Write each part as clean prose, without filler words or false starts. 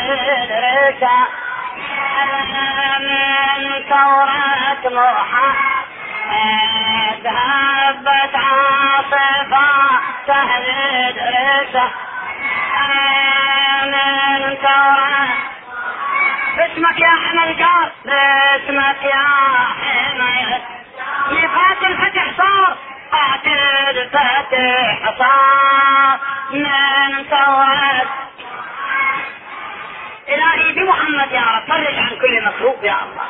الرسالة من ثورة محمد هبت عاصفة تهدد رسالة من ثورة. باسمك يا حمل جار، باسمك يا حمل ميقات الفتح صار، قاتل الفتح صار من ثورة. إلهي بمحمد يا رب فرج عن كل مكروب يا الله.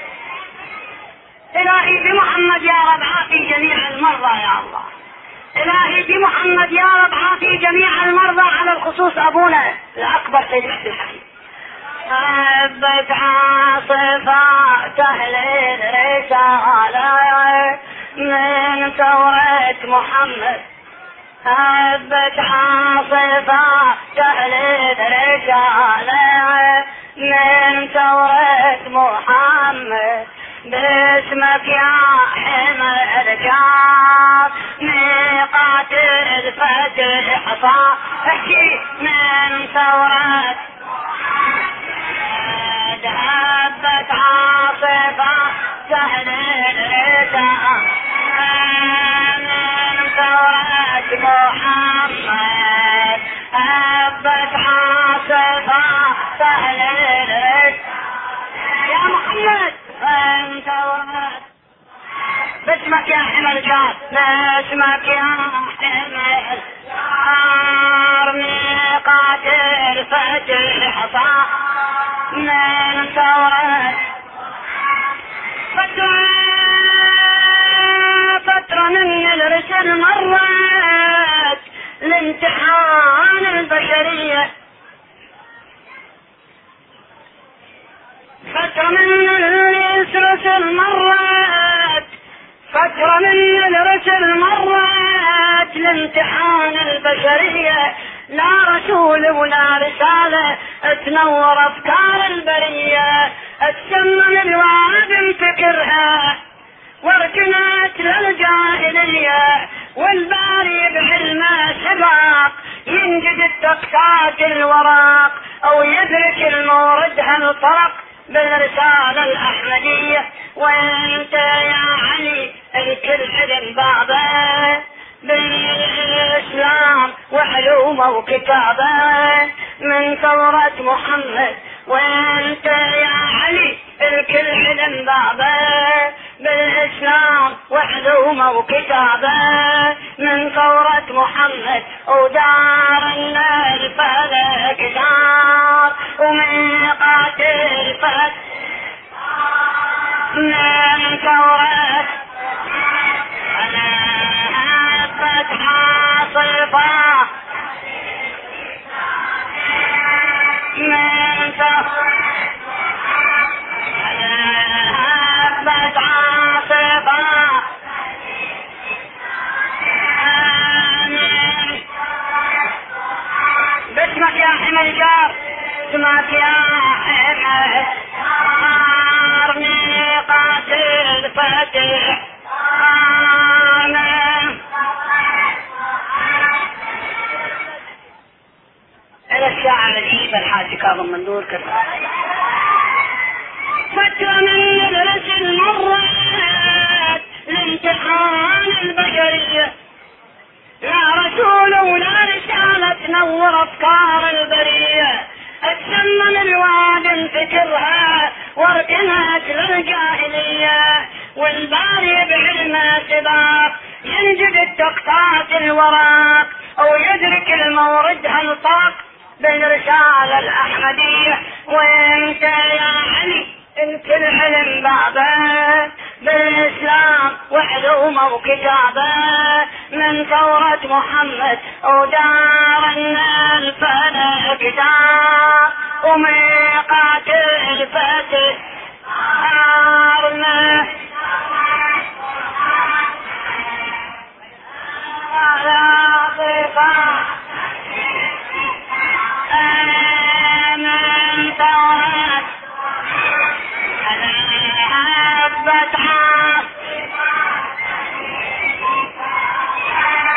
إلهي بمحمد يا رب عافي جميع المرضى يا الله. إلهي بمحمد يا رب عافي جميع المرضى، على الخصوص أبونا الأكبر سيد عبد الحكيم. هبت عاصفة تهلل رسالة من ثورة محمد، هبت عاصفة تهلل رسالة من ثورة محمد. باسمك يا حمل جار ميقات الفتح صار، احكي من ثورة هبت عاصفة تهلل رسالة من ثورة محمد، هبت عاصفة تهلل رسالة يا محمد من ثورة. باسمك يا حمل جار، باسمك يا حمل جار ميقات الفتح صار من ثورة. فترة من الرسل مرت لامتحان البشرية، فترة من الرسل مرت، فترة من الرسل مرت لامتحان البشرية. لا رسول ولا رسالة تنور أفكار البرية، تسمم الوعد فكرها واركنت للجاهلية، والباري بعلمه سباق ينجد التقطات الوراق، أو يدرك المورد هالطرق بالرسالة الأحمدية. وانت يا علي الكل حلم بابه بالإسلام وعلومه وكتابه من ثورة محمد. وانت يا علي الكل حلم بابه بالإسلام وعلومه وكتابه من ثورة محمد. ودار الفلك دار وميقات الفتح من ثورة هبت عاصفة من ثورة هبت عاصفة باسمك يا حمل جار، باسمك يا حمل جار ميقات الفتح إلى الشاعر الهيب الحاج كاظم مندور كذا. فترة من الرسل مرت لامتحان البشرية، لا رسول ولا رسالة تنور أفكار البرية، تسمم الواد فكرها واركنت للجاهلية، والباري بعلمه سباق ينجد التقطات الوراق، أو يدرك المورد هالطاق بالرسالة الأحمدية. وانت يا علي انت الحلم بابه بالإسلام وعلومه وكتابه من ثورة محمد. ودار الفلك دار وميقات الفتح دار من ثورة هبت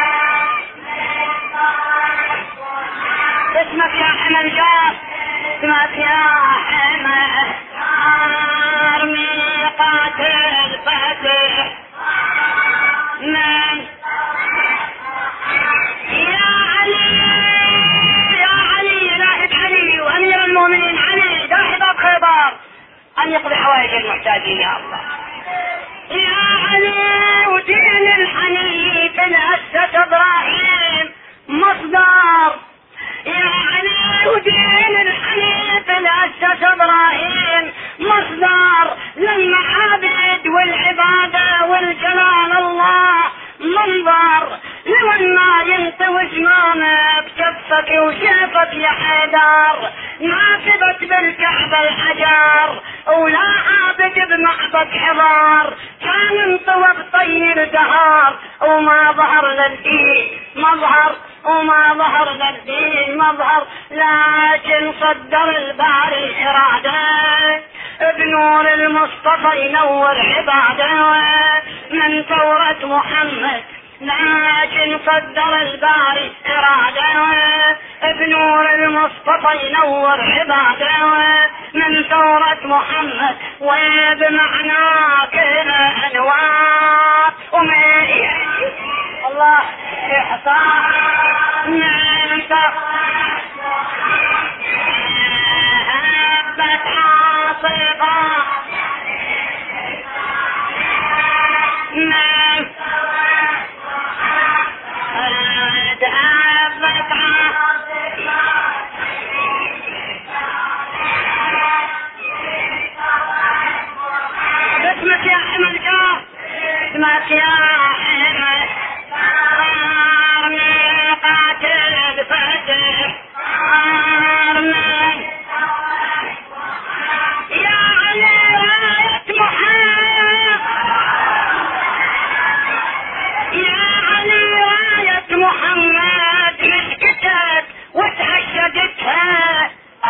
باسمك يا حمل جار، اسمك يا حمى صار ميقات الفتح من يا علي نائب علي وامير المؤمنين علي داحب خيبر ان يقضي حوائج المحتاجين يا الله. يا علي ودين الحنيف الأسس ابراهيم مصدر. يا علي ودين الحنيف الأسس ابراهيم مصدر للمعابد والعبادة والجلال الله منظر. لمن ما ينطوي زمانك كفك وسيفك يا حيدر ما ثبت بالكعبة الحجر ولا عابد بمعبد حضار كان انطوى بطين الدهار وما ظهر للدين مظهر وما ظهر للدين مظهر. لكن صدر الباري إرادة بنور المصطفى ينور عباده من ثورة محمد. لكن صدر الباري إرادة بنور المصطفى ينور عباده من ثورة محمد وبمعنى كل أنوار الله إحصار من هبت عاصفة من اسمك يا حمد اسمك يا حمد صار ميقات الفتح صار من يا علي راية محمد يا علي راية محمد مسكتك وتهشدتها.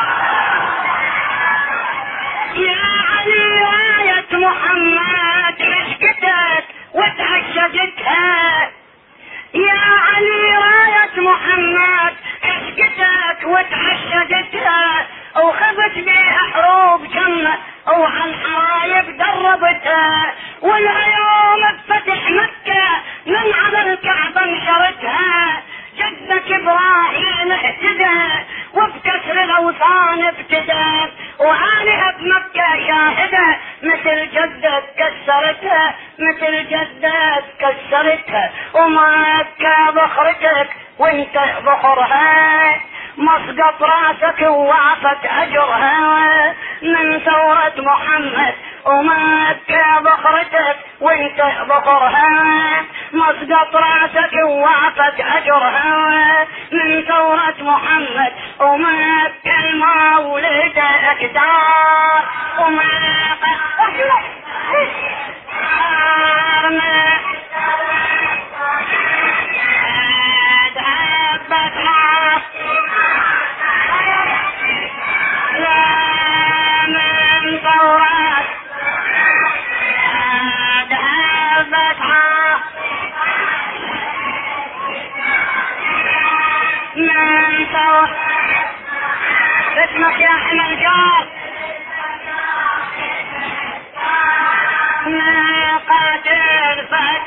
يا علي راية محمد مسكتك وتهشدتها. يا علي راية محمد مسكتك وتهشدتها وخذت بيها حروب جنة وعن حرايب دربتها. واليوم بفتح مكة من على الكعبة نشرتها. جدك ابراهيم اهتدى وبكسر الاوثان ابتدى وعالها بمكة شاهدة مثل جدك كسرتها مثل جدك كسرتها. ومكة بخرتك وانت بخرها مسقط راسك ووعفت اجرها من ثورة محمد. ومكة بخرتك وانت بخرها مسقط راسك ووعفت اجرها من ثورة محمد. ومكة المولد اكدار ومكة اسمك يا حمل جار ما قاتل فتح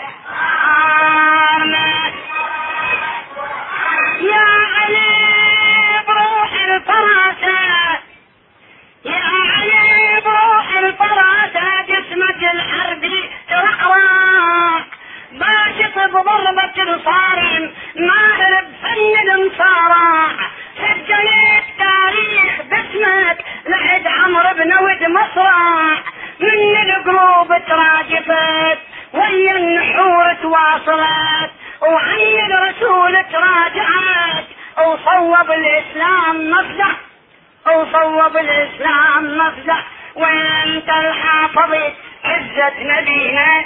يا علي بروح الفراسة يا علي بروح الفراسة جسمك الحربي رحراق باشط بضربة الصارم ماهر بفن المصارع. سجلت تاريخ باسمك لحد عمرو بن ود مصرع من القلوب تراجفت ويا النحور تواصلت وعين الرسول تراجعت وصوب الاسلام مفزع وصوب الاسلام مفزع. وانت الحافظت عزة نبينا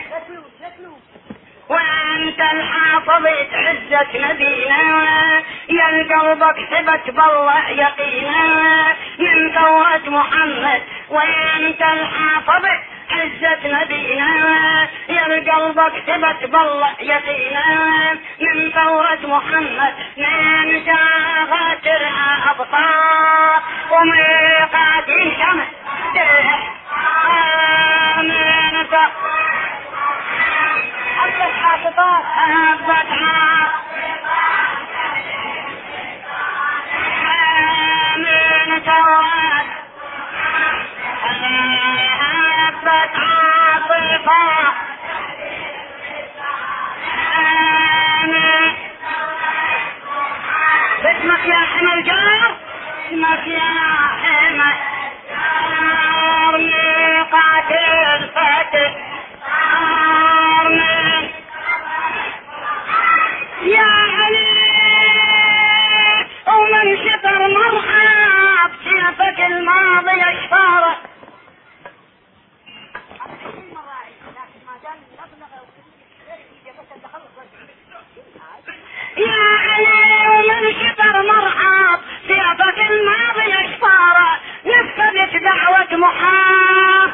وانت الحافظت عزة نبينا يا قلبك ثبت بالله يقينا من ثورة محمد. وانت الحافظت عزة نبينا يا قلبك ثبت بالله يقينا من ثورة محمد. من جاغت الابطال وميقاتي شمس حبت حاططات هبت من تواد هبت عاطفة اسمك يا حمل جار اسمك يا حمل جار ميقاتل فتح يا علي ومن شطر مرحب سيفك الماضي اشفاره يا علي ومن شطر مرحب سيفك الماضي اشفاره نفذت دعوة محمد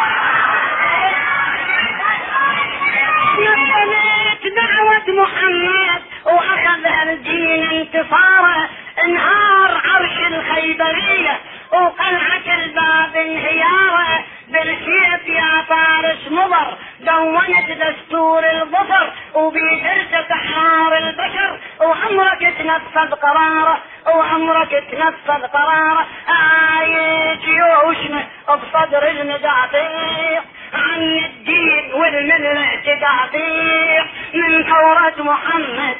نفذت دعوة محمد واخذ الدين انتصاره انهار عرش الخيبرية وقلعة الباب انهياره بالسيف يا فارس مضر دونت دستور الظفر وبيدرس احرار البشر وعمرك تنفذ قراره وعمرك تنفذ قراره جيوشنا بصدر المدافع عن الدين والملة تدافع من ثورة محمد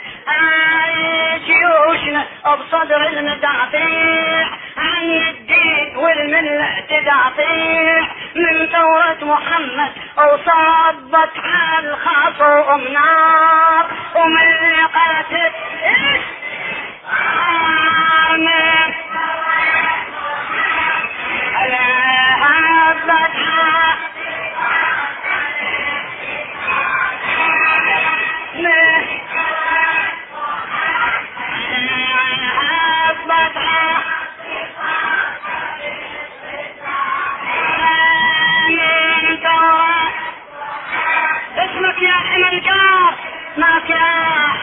جيوشنا بصدر المدافع عن الدين والملة تدافع من ثورة محمد وصبت على الخصوم نار ومن قاتل اسمك يا حمل جار ما كان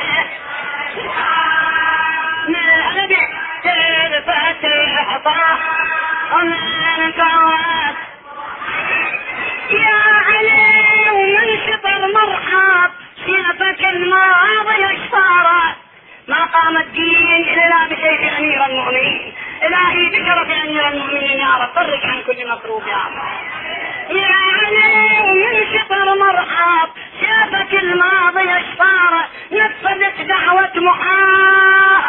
من تلفتح طاح ومن كوات يا علي ومن شطر مرحب سيفك الماضي اشفاره ما قام الدين الا بسيف امير المؤمنين الهي بشرف امير المؤمنين يا رب فرج عن كل مكروه يا رب يا علي ومن شطر مرحب سيفك الماضي اشفاره نفذت دعوة محمد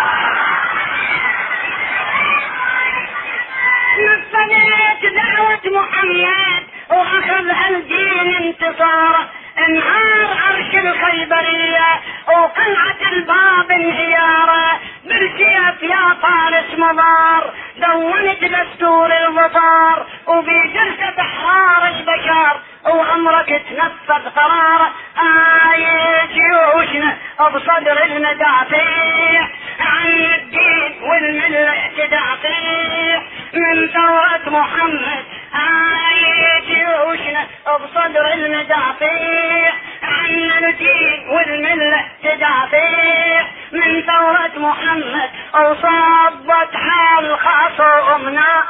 نفذت دعوة محمد واخذ الدين انتصاره انهار عرش الخيبرية وقلعة الباب انهياره بالسيف يا فارس مضار دونت دستور الظفار وبجلسة احرار البشر وعمرك تنفذ قراره جيوشنا بصدر المدافع عن الدين والملة تدافع من ثورة محمد جيوشنا بصدر المدافع عن الدين والملة تدافع من ثورة محمد وصبت حال خصومنا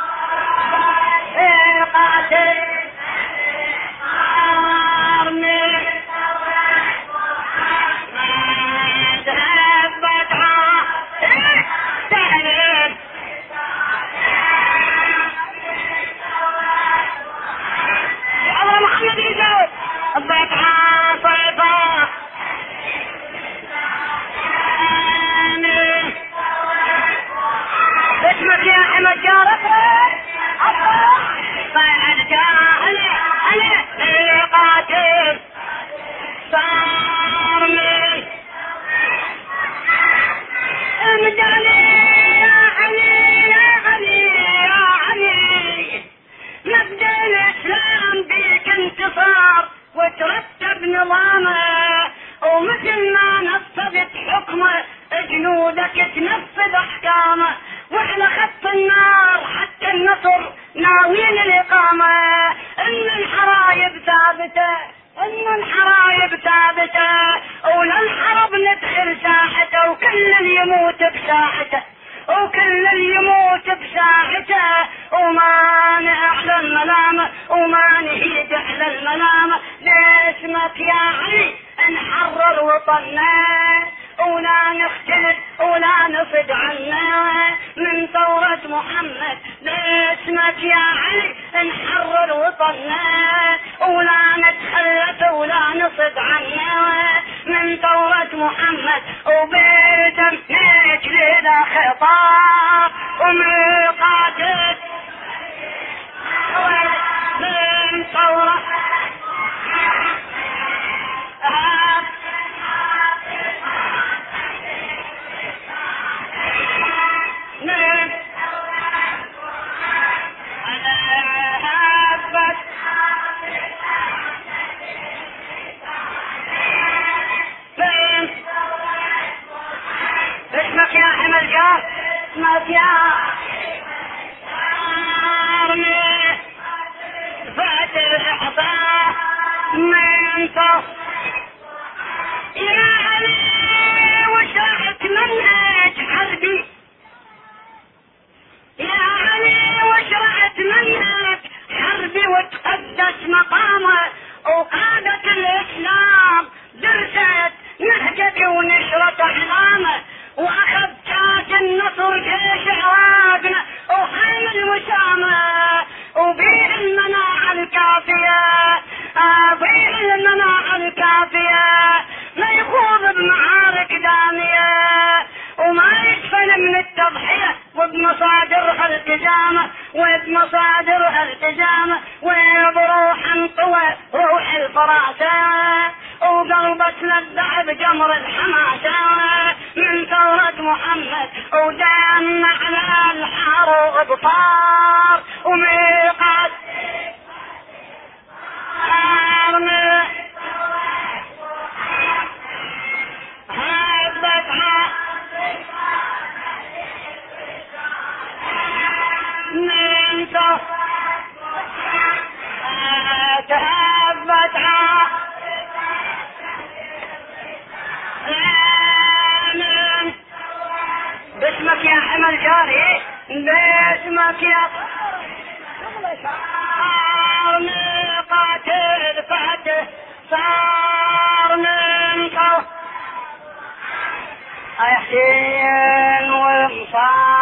قاتل اسمك يا حمد جارك انا قاتل صار من امداني يا علي يا علي يا علي مبدأ الاسلام بيك انتصار وترتب نظامه ومثل ما نفذت حكمه جنودك تنفذ احكامه واحنا خط النار حتى النصر ناويين الاقامه ان الحرايب ثابته ان الحرايب ثابته وللحرب ندخل ساحته وكل يموت بساحته وكل كل اللي يموت بساعته وما نعلى الملامة وما نهيد على الملامة. باسمك يا علي نحرر وطننا ولا نختلف ولا نصد عنا من ثورة محمد. باسمك يا علي نحرر وطننا ولا نتخلف ولا نصد عنا من ثورة محمد. وبدم نجلد خطاب ومقاتل من ثورة اسمك يا حمل جار اسمك يا ارمي فاتح احصاء من طف يا علي وشرعت منهج حربي. يا علي وشرعت منهج حربي وتقدس مقامه وقادة الاسلام درست نهجك ونشرت احلامه واخذ تاج النصر جيش عراقنا وحامل وسامه وبيه المناعة الكافية بيه المناعة الكافية ما يخوض بمعارك دامية وما يسفل من التضحية وبمصادرها التزامة وبمصادرها التزامة وبروح انطوى روح الفراسة وقلبت للذهب جمر الحماسة من ثورة محمد ودام على الحار وابطار وميقات هبتها من تهبتها باسمك يا حمل جاري باسمك يا صار قاتل فاتح صار من قوة حسين ومصار